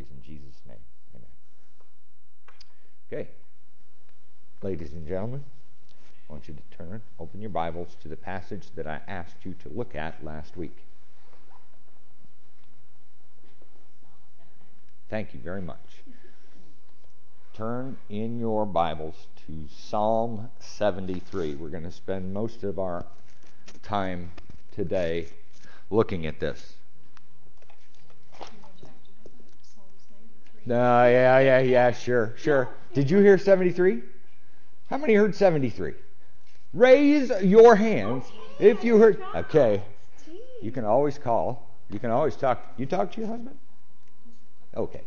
praise in Jesus' name. Amen. Okay. Ladies and gentlemen, I want you to open your Bibles to the passage that I asked you to look at last week. Thank you very much. Turn in your Bibles to Psalm 73. We're going to spend most of our time today looking at this. Sure. Did you hear 73? How many heard 73? Raise your hands if you heard. Okay. You can always call. You can always talk. You talk to your husband? Okay.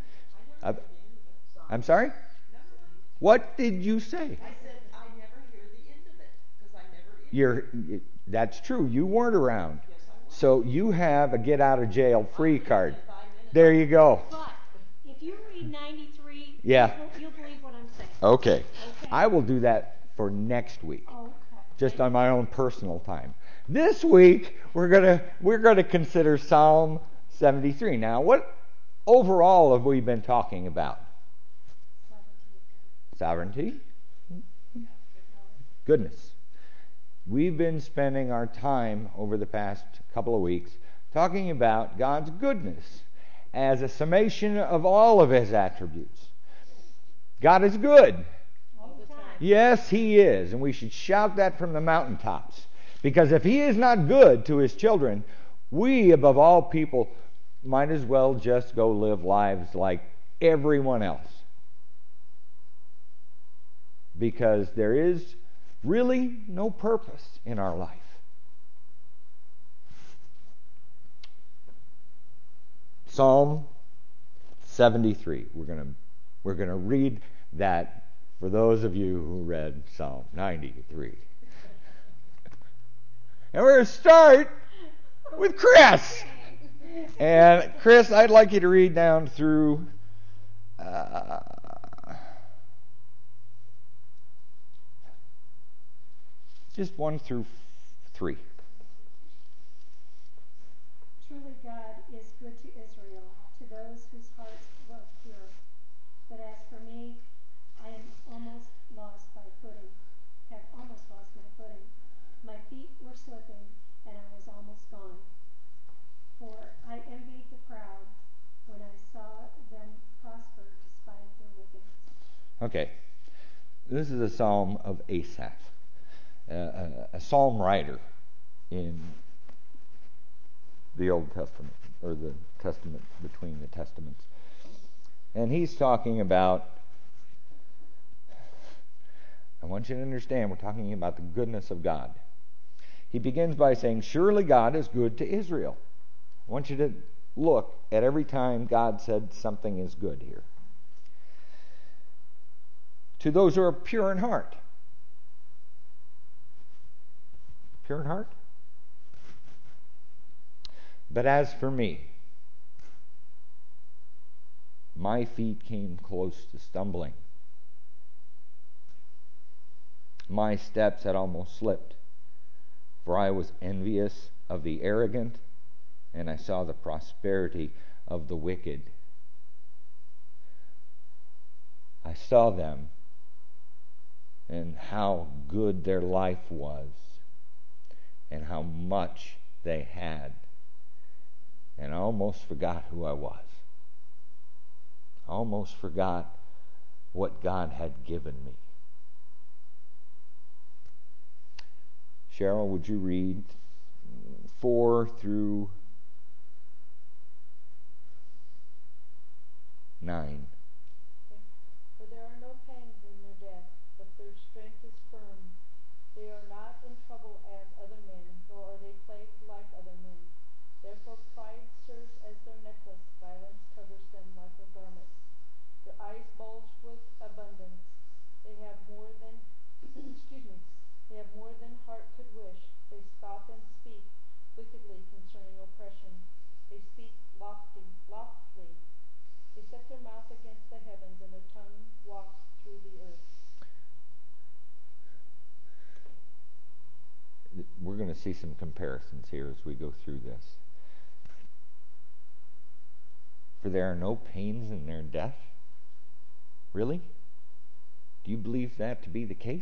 I'm sorry? What did you say? I said I never hear the end of it because I never. That's true. You weren't around. Yes, I was. So you have a get out of jail free card. There you go. But if you read 93, Yeah. you'll believe what I'm saying. Okay. I will do that for next week. Okay. Just on my own personal time. This week we're gonna consider Psalm 73. Now, what overall have we been talking about? Sovereignty. Goodness. We've been spending our time over the past couple of weeks talking about God's goodness as a summation of all of His attributes. God is good. All the time. Yes, He is. And we should shout that from the mountaintops. Because if He is not good to His children, we, above all people, might as well just go live lives like everyone else. Because there is really no purpose in our life. Psalm 73. We're gonna read that for those of you who read Psalm 93. And we're going to start with Chris. And Chris, I'd like you to read down through just 1 through 3. Truly God is good to Israel, to those whose hearts were pure. But as for me, I am almost lost my footing. My feet were slipping, and I was almost gone. For I envied the proud when I saw them prosper despite their wickedness. Okay. This is a psalm of Asaph, a psalm writer in the Old Testament, or the Testament between the Testaments. And he's talking about, I want you to understand, we're talking about the goodness of God. He begins by saying, surely God is good to Israel. I want you to look at every time God said something is good here. To those who are pure in heart. Pure in heart? But as for me, my feet came close to stumbling. My steps had almost slipped, for I was envious of the arrogant, and I saw the prosperity of the wicked. I saw them and how good their life was, and how much they had. And I almost forgot who I was. I almost forgot what God had given me. Cheryl, would you read 4 through 9? For there are no pangs in their death, but their strength is firm. They are not in trouble as other men, nor are they plagued like other men. Therefore pride serves as their necklace, violence covers them like a garment. Their eyes bulge with abundance. They have more than they have more than heart could wish. They scoff and speak wickedly concerning oppression. They speak loftily. They set their mouth against the heavens, and their tongue walks through the earth. We're going to see some comparisons here as we go through this. For there are no pains in their death. Really? Do you believe that to be the case?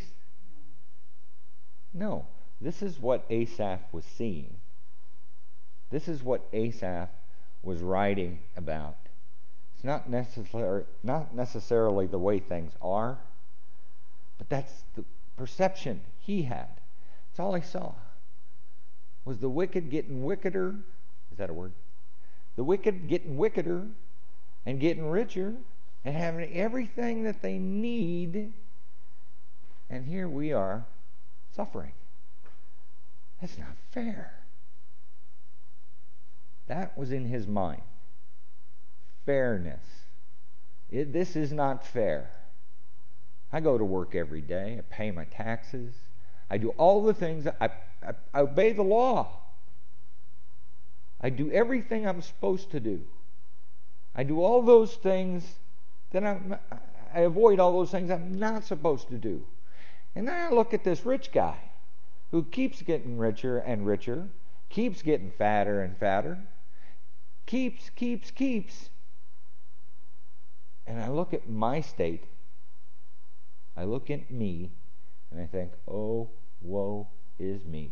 No. This is what Asaph was seeing. This is what Asaph was writing about. It's not necessarily the way things are, but that's the perception he had. That's all he saw. Was the wicked getting wickeder? Is that a word? The wicked getting wickeder and getting richer and having everything that they need. And here we are suffering. That's not fair. That was in his mind. Fairness. This is not fair. I go to work every day. I pay my taxes. I do all the things. I obey the law. I do everything I'm supposed to do. I do all those things that I avoid all those things I'm not supposed to do. And then I look at this rich guy who keeps getting richer and richer, keeps getting fatter and fatter, keeps. And I look at my state, I look at me, and I think, oh, woe is me.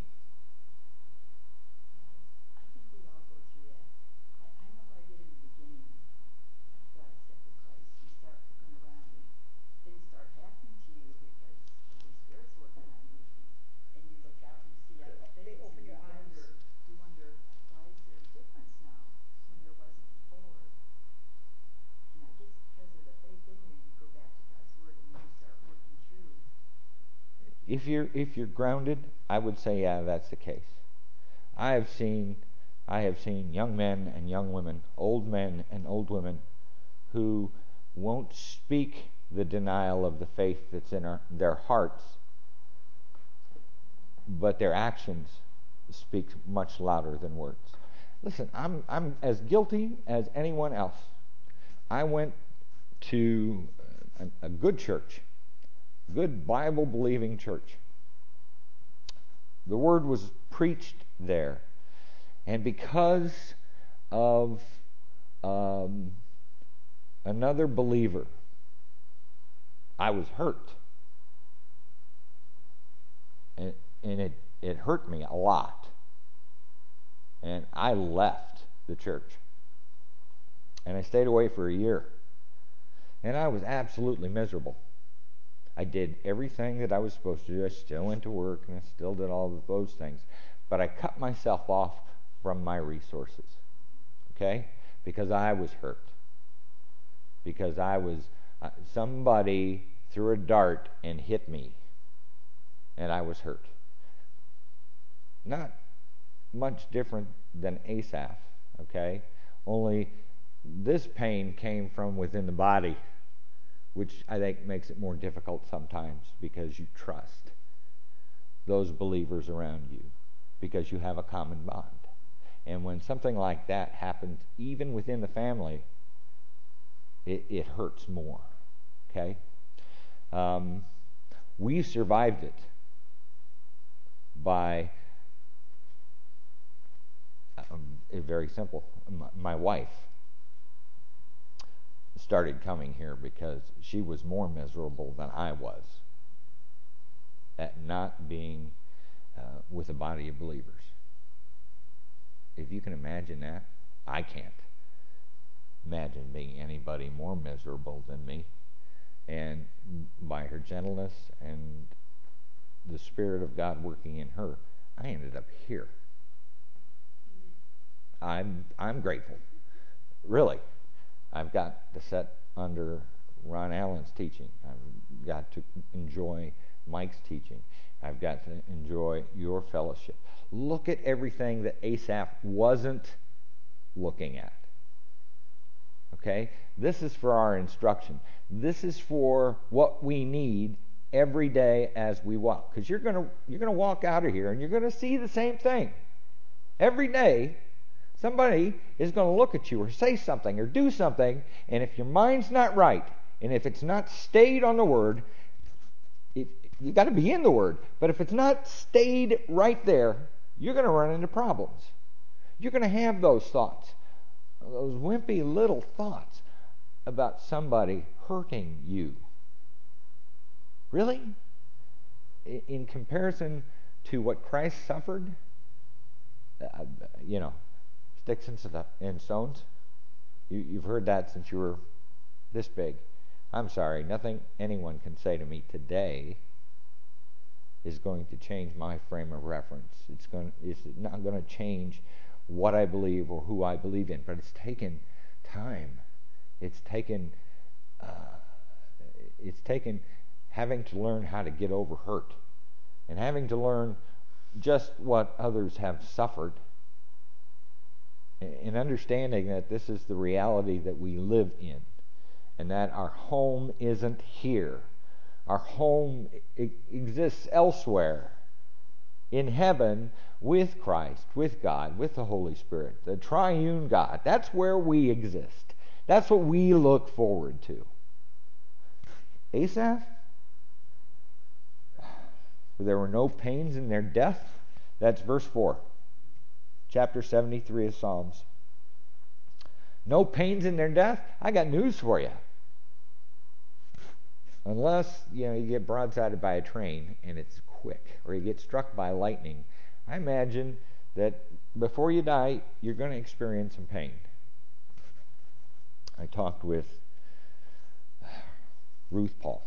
I think we all go through that. I know I did in the beginning after I accepted Christ. You start looking around and things start happening to you because the Holy Spirit's working on you. And you look out and you see other things. They open and your eyes. You wonder, why is there a difference now when there wasn't before? And I guess because of the faith in you, you go back to God's Word and then you start working through. If you're grounded, I would say, yeah, that's the case. I have seen young men and young women, old men and old women, who won't speak the denial of the faith that's in their hearts, but their actions speak much louder than words. Listen, I'm as guilty as anyone else. I went to a good church, good Bible-believing church. The word was preached there. And because of another believer, I was hurt. And it hurt me a lot. And I left the church. And I stayed away for a year. And I was absolutely miserable. I did everything that I was supposed to do. I still went to work and I still did all of those things. But I cut myself off from my resources. Okay? Because I was hurt. Because somebody threw a dart and hit me. And I was hurt. Not much different than Asaph. Okay? Only this pain came from within the body, which I think makes it more difficult sometimes because you trust those believers around you because you have a common bond. And when something like that happens, even within the family, it hurts more. Okay? We survived it by, very simple, my wife started coming here because she was more miserable than I was at not being with a body of believers. If you can imagine that, I can't imagine being anybody more miserable than me. And by her gentleness and the Spirit of God working in her, I ended up here. I'm grateful. Really. I've got to sit under Ron Allen's teaching. I've got to enjoy Mike's teaching. I've got to enjoy your fellowship. Look at everything that Asaph wasn't looking at. Okay? This is for our instruction. This is for what we need every day as we walk. Because you're going to walk out of here and you're going to see the same thing. Every day, somebody is going to look at you or say something or do something, and if your mind's not right, and if it's not stayed on the Word, you've got to be in the Word, but if it's not stayed right there, you're going to run into problems. You're going to have those thoughts. those wimpy little thoughts about somebody hurting you. Really? In comparison to what Christ suffered, you know, sticks and stones. You've heard that since you were this big. I'm sorry, nothing anyone can say to me today is going to change my frame of reference. It's not going to change what I believe or who I believe in. But it's taken time. It's taken having to learn how to get over hurt, and having to learn just what others have suffered, and understanding that this is the reality that we live in, and that our home isn't here. Our home exists elsewhere, in heaven, with Christ, with God, with the Holy Spirit, the triune God. That's where we exist. That's what we look forward to. Asaph? There were no pains in their death. That's verse 4. Chapter 73 of Psalms. No pains in their death? I got news for you. Unless, you get broadsided by a train and it's quick, or you get struck by lightning, I imagine that before you die, you're going to experience some pain. I talked with Ruth Paul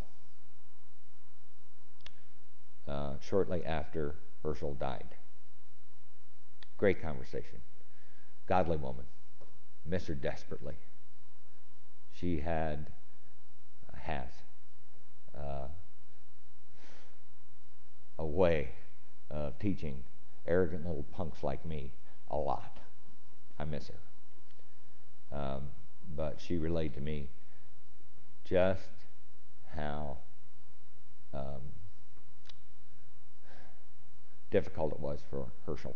shortly after Herschel died. Great conversation. Godly woman. Miss her desperately. She has a way of teaching arrogant little punks like me a lot. I miss her. But she relayed to me just how difficult it was for Herschel.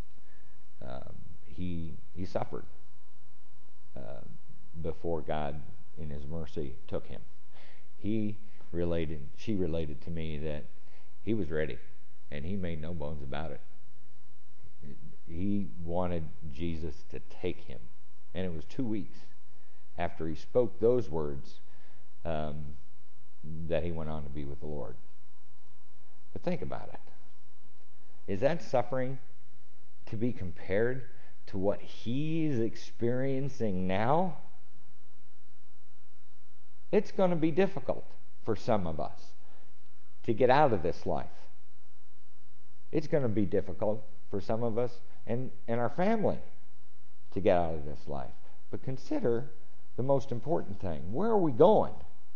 He suffered before God, in His mercy, took him. She related to me that he was ready, and he made no bones about it. He wanted Jesus to take him, and it was 2 weeks after he spoke those words that he went on to be with the Lord. But think about it. Is that suffering to be compared to what he's experiencing now? It's going to be difficult for some of us to get out of this life. It's going to be difficult for some of us and our family to get out of this life. But consider the most important thing. Where are we going?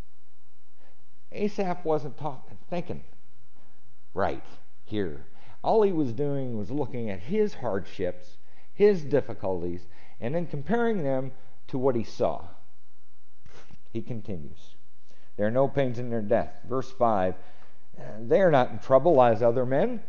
Asaph wasn't thinking right here. All he was doing was looking at his hardships, his difficulties, and then comparing them to what he saw. He continues. There are no pains in their death. Verse 5, they are not in trouble as other men,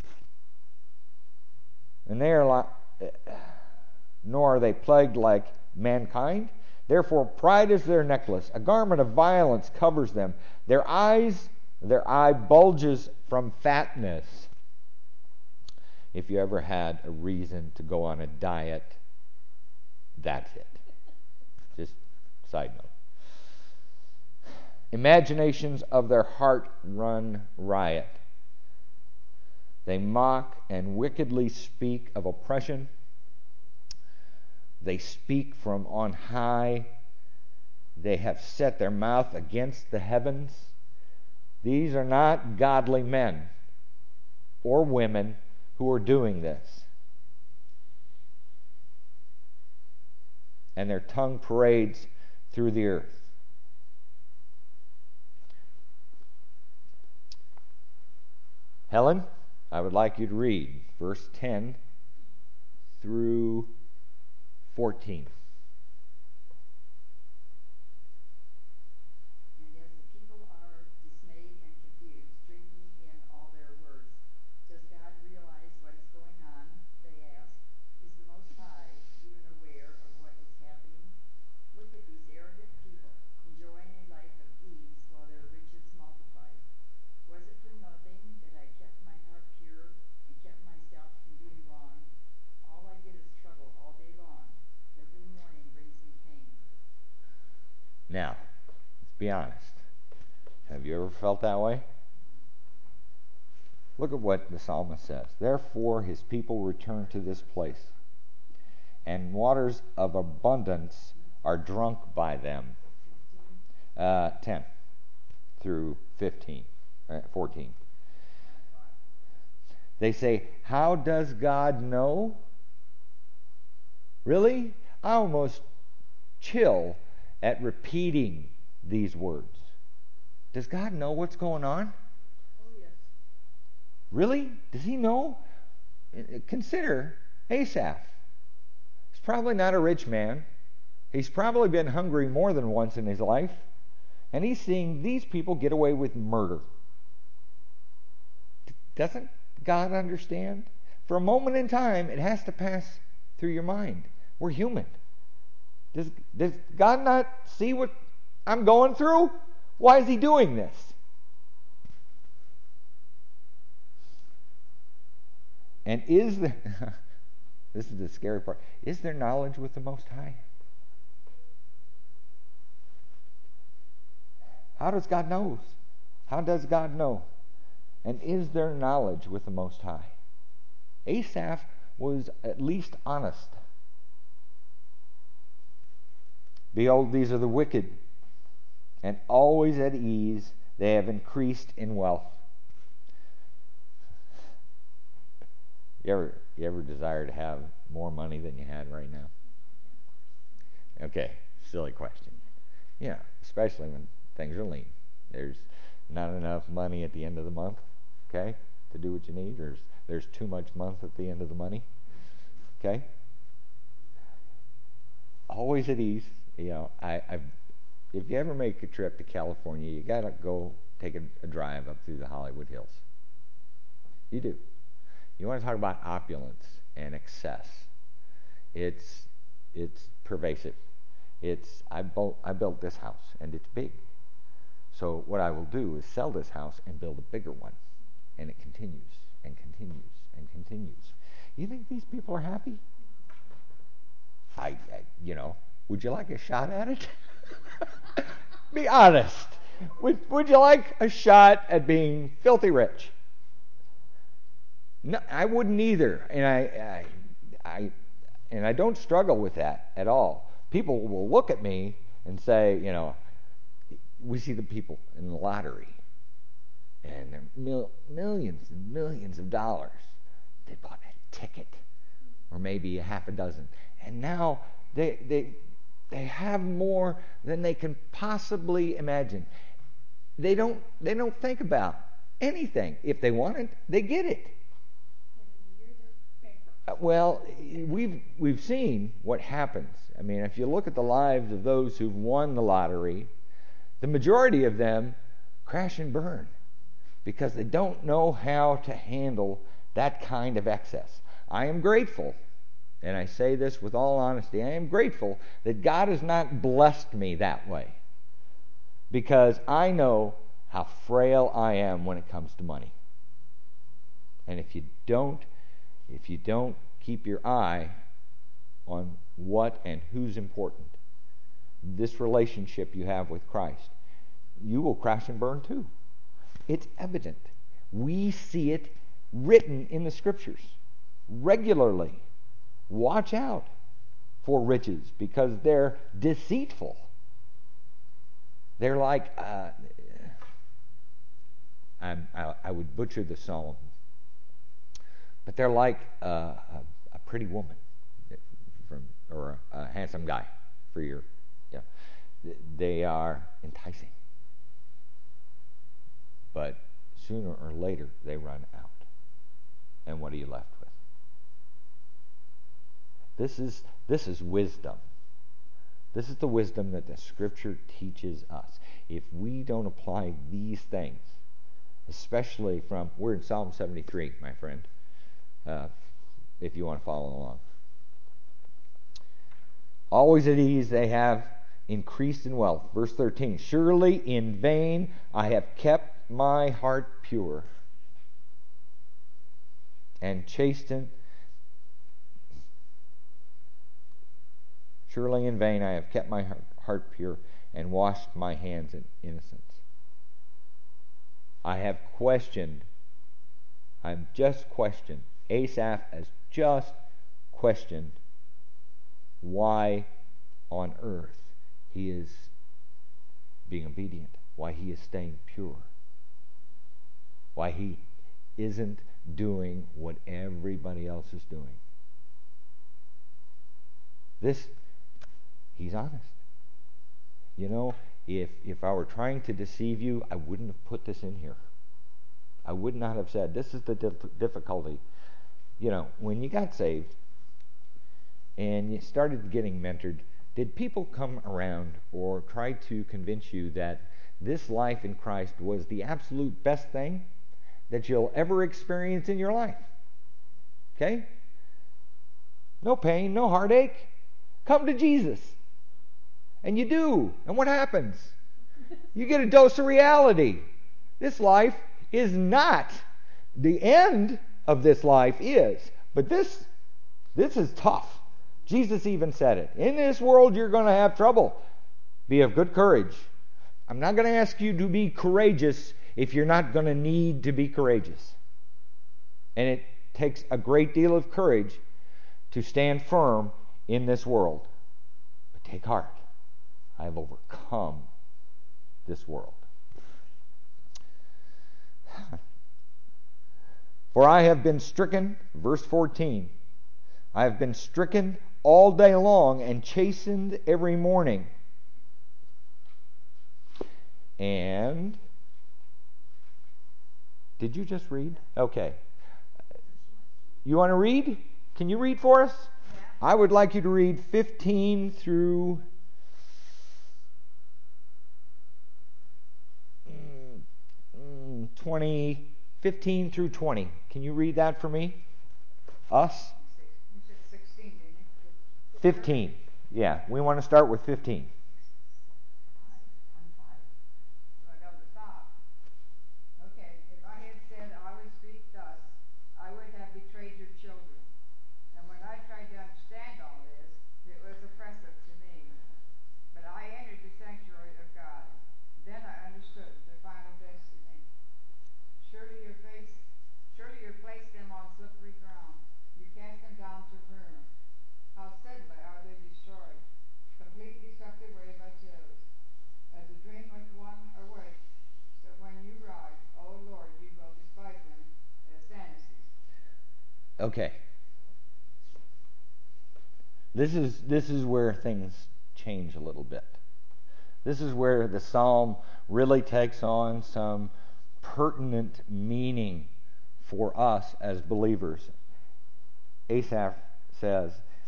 and nor are they plagued like mankind. Therefore, pride is their necklace. A garment of violence covers them. Their eye bulges from fatness. If you ever had a reason to go on a diet, that's it. Just side note. Imaginations of their heart run riot. They mock and wickedly speak of oppression. They speak from on high. They have set their mouth against the heavens. These are not godly men or women who are doing this. And their tongue parades through the earth. Helen, I would like you to read verse 10 through 14. And as the people are dismayed and confused, drinking in all their words, does God realize what is going on? They ask. Is the Most High even aware of what is happening? Look at these arrogant people, enjoying a life of ease while their riches multiply. Was it for nothing that I kept my heart pure and kept myself from doing wrong? All I get is trouble all day long. Every Now, let's be honest. Have you ever felt that way? Look at what the psalmist says. Therefore his people return to this place, and waters of abundance are drunk by them. 10 through 14. They say, how does God know? Really? I almost chill at repeating these words. Does God know what's going on? Oh, yes. Really? Does he know? Consider Asaph. He's probably not a rich man. He's probably been hungry more than once in his life. And he's seeing these people get away with murder. Doesn't God understand? For a moment in time, it has to pass through your mind. We're human. Does God not see what I'm going through? Why is he doing this? And is there, this is the scary part, is there knowledge with the Most High? How does God know? How does God know? And is there knowledge with the Most High? Asaph was at least honest. Behold, these are the wicked, and always at ease they have increased in wealth. You ever desire to have more money than you had right now? Okay, silly question. Yeah, especially when things are lean. There's not enough money at the end of the month, okay, to do what you need. There's too much month at the end of the money, okay. Always at ease. You know, if you ever make a trip to California, you gotta go take a drive up through the Hollywood Hills. You do. You want to talk about opulence and excess? It's pervasive. I built this house and it's big. So what I will do is sell this house and build a bigger one, and it continues and continues and continues. You think these people are happy? Would you like a shot at it? Be honest. Would you like a shot at being filthy rich? No, I wouldn't either, and I don't struggle with that at all. People will look at me and say, we see the people in the lottery, and they're millions and millions of dollars. They bought a ticket, or maybe a half a dozen, and now they have more than they can possibly imagine. They don't think about anything. If they want it, they get it. Well, we've seen what happens. I mean, if you look at the lives of those who've won the lottery, the majority of them crash and burn because they don't know how to handle that kind of excess. I am grateful, and I say this with all honesty, I am grateful that God has not blessed me that way, because I know how frail I am when it comes to money. And if you don't keep your eye on what and who's important, this relationship you have with Christ, you will crash and burn too. It's evident. We see it written in the Scriptures regularly. Watch out for riches, because they're deceitful. They're like, I would butcher the psalm, but they're like a pretty woman, or a handsome guy for your, they are enticing. But sooner or later they run out. And what are you left with? This is wisdom. This is the wisdom that the Scripture teaches us. If we don't apply these things, especially we're in Psalm 73, my friend, if you want to follow along. Always at ease they have increased in wealth. Verse 13, surely in vain I have kept my heart pure and chastened. Surely in vain I have kept my heart pure and washed my hands in innocence. I have questioned, I've just questioned, Asaph has just questioned why on earth he is being obedient, why he is staying pure, why he isn't doing what everybody else is doing. He's honest. You know, if I were trying to deceive you, I wouldn't have put this in here. I would not have said, this is the difficulty. You know, when you got saved and you started getting mentored, did people come around or try to convince you that this life in Christ was the absolute best thing that you'll ever experience in your life? Okay? No pain, no heartache. Come to Jesus. And you do. And what happens? You get a dose of reality. This life is not. The end of this life is. But this is tough. Jesus even said it. In this world you're going to have trouble. Be of good courage. I'm not going to ask you to be courageous if you're not going to need to be courageous. And it takes a great deal of courage to stand firm in this world. But take heart. I have overcome this world. For I have been stricken, verse 14, I have been stricken all day long and chastened every morning. And did you just read? Okay. You want to read? Can you read for us? Yeah. I would like you to read 15 through 20, 15 through 20. Can you read that for me? Us? You said 16, didn't you? 15. Yeah, we want to start with 15. I'm 5. Right on the top. Okay, if I had said I would speak thus, I would have betrayed your children. And when I tried to understand all this, it was oppressive to me. But I entered the sanctuary of God. Then I understood the final destiny. Surely you place them on slippery ground. You cast them down to ruin. How suddenly are they destroyed, completely swept away by terrors. As a dream when one awakes, so when you rise, O Lord, you will despise them as fantasies. Okay. This is where things change a little bit. This is where the psalm really takes on some pertinent meaning for us as believers. Asaph says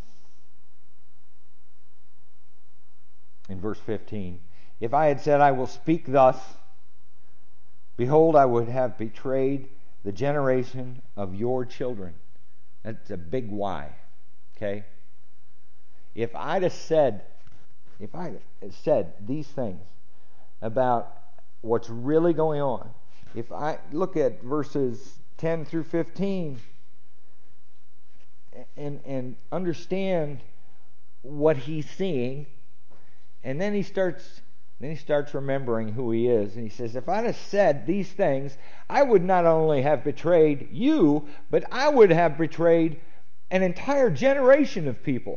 in verse 15, if I had said I will speak thus, behold, I would have betrayed the generation of your children. That's a big why. Okay? If I'd have said these things about what's really going on, if I look at verses 10 through 15 and understand what he's seeing, and then he starts remembering who he is, and he says, if I'd have said these things, I would not only have betrayed you, but I would have betrayed an entire generation of people.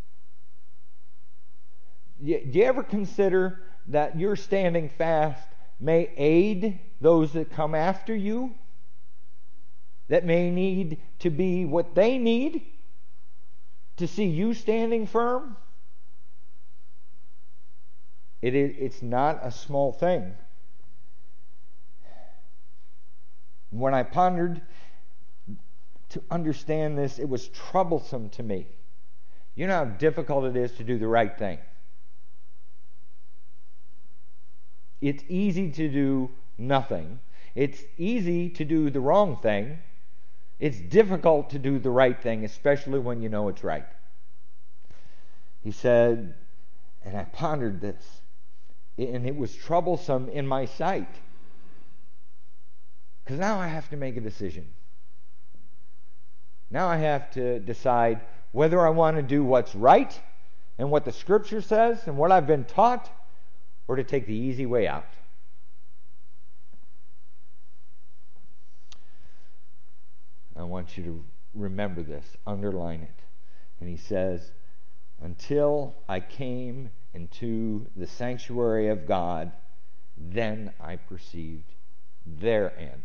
Do you ever consider that your standing fast may aid those that come after you? That may need to be what they need to see you standing firm? It's not a small thing. When I pondered to understand this, it was troublesome to me. You know how difficult it is to do the right thing. It's easy to do nothing. It's easy to do the wrong thing. It's difficult to do the right thing, especially when you know it's right. He said, and I pondered this, and it was troublesome in my sight. Because now I have to make a decision. Now I have to decide whether I want to do what's right and what the Scripture says and what I've been taught, or to take the easy way out. I want you to remember this, underline it. And he says, until I came into the sanctuary of God, then I perceived their end.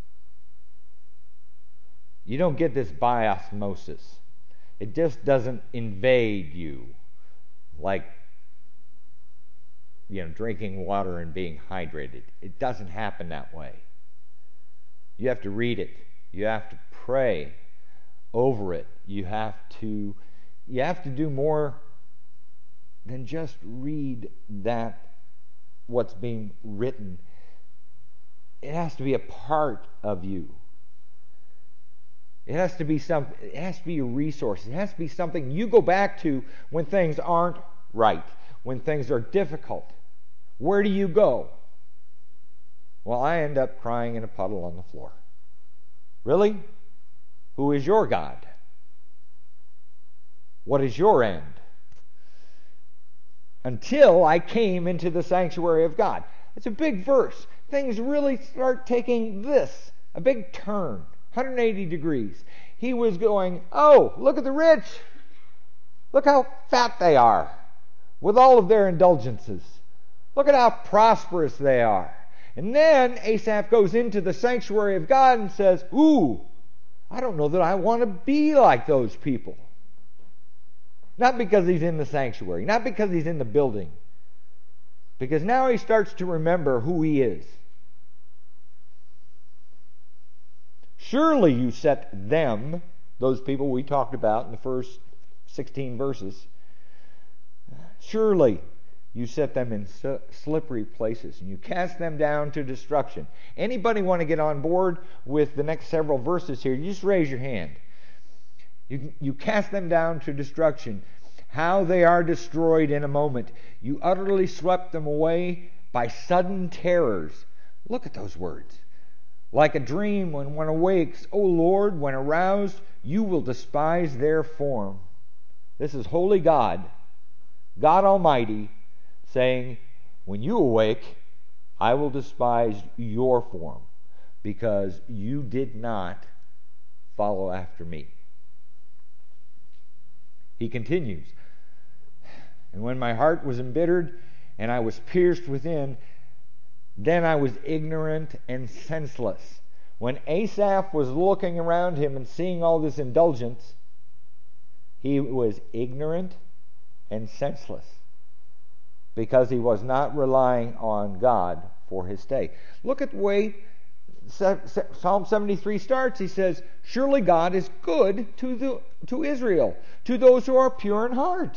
You don't get this by osmosis. It just doesn't invade you like, drinking water and being hydrated. It doesn't happen that way. You have to read it. You have to pray over it. You have to do more than just read what's being written. It has to be a part of you. It has to be a resource. It has to be something you go back to when things aren't right, when things are difficult. Where do you go? Well, I end up crying in a puddle on the floor. Really? Who is your God? What is your end? Until I came into the sanctuary of God. It's a big verse. Things really start taking a big turn, 180 degrees. He was going, oh, look at the rich. Look how fat they are with all of their indulgences. Look at how prosperous they are. And then Asaph goes into the sanctuary of God and says, ooh, I don't know that I want to be like those people. Not because he's in the sanctuary, not because he's in the building, because now he starts to remember who he is. Surely you set them, those people we talked about in the first 16 verses, surely you set them in slippery places, and you cast them down to destruction. Anybody want to get on board with the next several verses here? You just raise your hand. You cast them down to destruction. How they are destroyed in a moment. You utterly swept them away by sudden terrors. Look at those words. Like a dream when one awakes, O Lord, when aroused, you will despise their form. This is holy God, God Almighty, saying, when you awake, I will despise your form, because you did not follow after me. He continues, and when my heart was embittered and I was pierced within, then I was ignorant and senseless. When Asaph was looking around him and seeing all this indulgence, he was ignorant and senseless because he was not relying on God for his stay. Look at the way Psalm 73 starts. He says, surely God is good to Israel, to those who are pure in heart.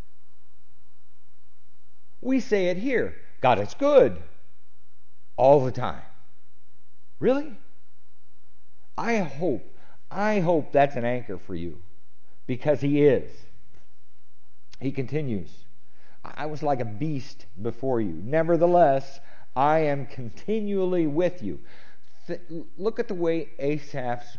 We say it here. God is good all the time. Really? I hope that's an anchor for you, because he is. He continues, I was like a beast before you. Nevertheless, I am continually with you. Look at the way Asaph's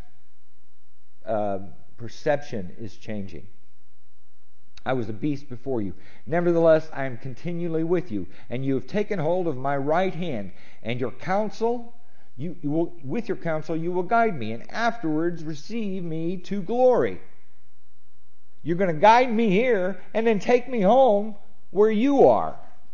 perception is changing. I was a beast before you. Nevertheless, I am continually with you, and you have taken hold of my right hand, and your counsel, with your counsel you will guide me, and afterwards receive me to glory. You're going to guide me here, and then take me home where you are.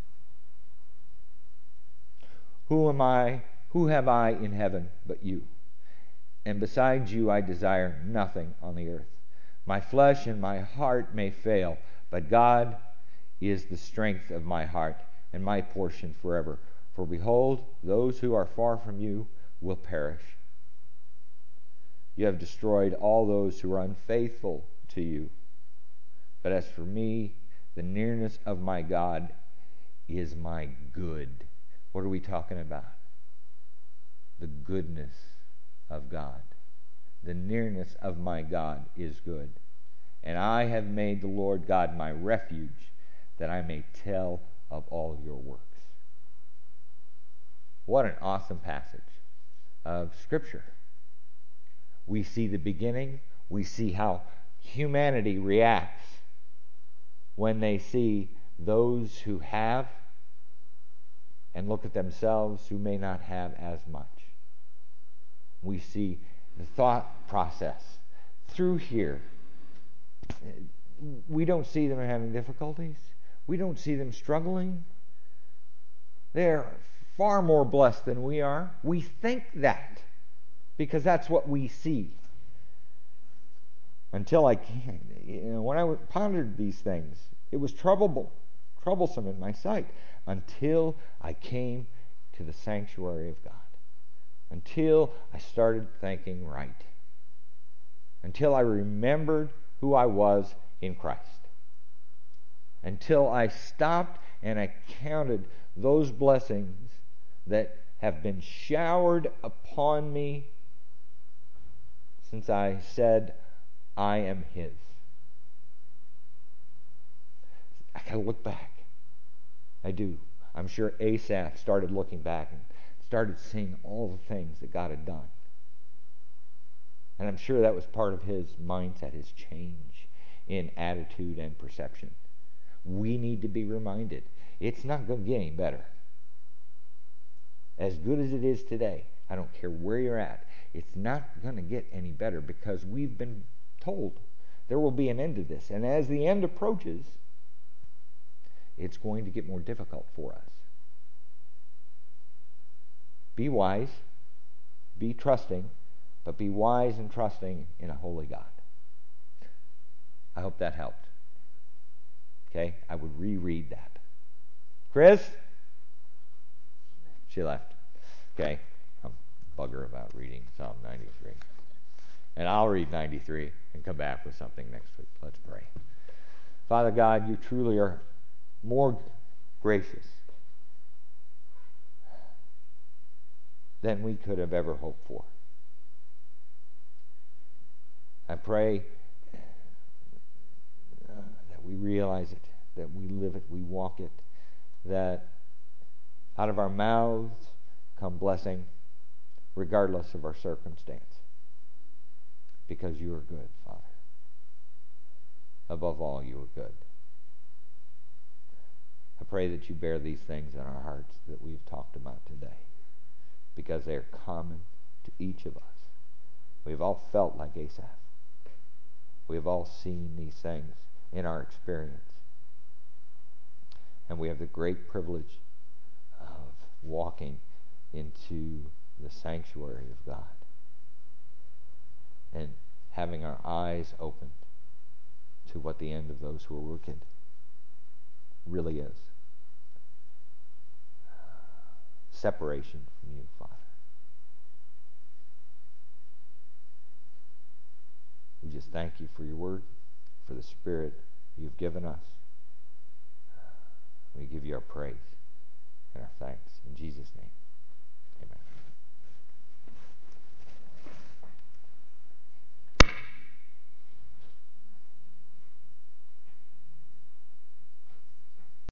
Who am I? Who have I in heaven but you? And besides you I desire nothing on the earth. My flesh and my heart may fail, but God is the strength of my heart and my portion forever. For behold, those who are far from you will perish. You have destroyed all those who are unfaithful to you. But as for me, the nearness of my God is my good. What are we talking about? The goodness of God. The nearness of my God is good. And I have made the Lord God my refuge, that I may tell of all your works. What an awesome passage of Scripture. We see the beginning. We see how humanity reacts when they see those who have and look at themselves who may not have as much. We see the thought process through here. We don't see them having difficulties. We don't see them struggling. They're far more blessed than we are. We think that because that's what we see. Until when I pondered these things, it was troublesome in my sight until I came to the sanctuary of God. Until I started thinking right. Until I remembered who I was in Christ. Until I stopped and I counted those blessings that have been showered upon me since I said, I am His. I gotta look back. I do. I'm sure Asaph started looking back and started seeing all the things that God had done. And I'm sure that was part of his mindset, his change in attitude and perception. We need to be reminded, it's not going to get any better. As good as it is today, I don't care where you're at, it's not going to get any better because we've been told there will be an end to this. And as the end approaches, it's going to get more difficult for us. Be wise, be trusting, but be wise and trusting in a holy God. I hope that helped. Okay, I would reread that. Chris? She left. Okay, I'm bugger about reading Psalm 93. And I'll read 93 and come back with something next week. Let's pray. Father God, you truly are more gracious than we could have ever hoped for. I pray that we realize it, that we live it, we walk it, that out of our mouths come blessing regardless of our circumstance. Because you are good, Father. Above all, you are good. I pray that you bear these things in our hearts that we've talked about today, because they are common to each of us. We've all felt like Asaph. We've all seen these things in our experience. And we have the great privilege of walking into the sanctuary of God and having our eyes opened to what the end of those who are wicked really is. Separation from you, Father. We just thank you for your word, for the Spirit you've given us. We give you our praise and our thanks. In Jesus' name, amen.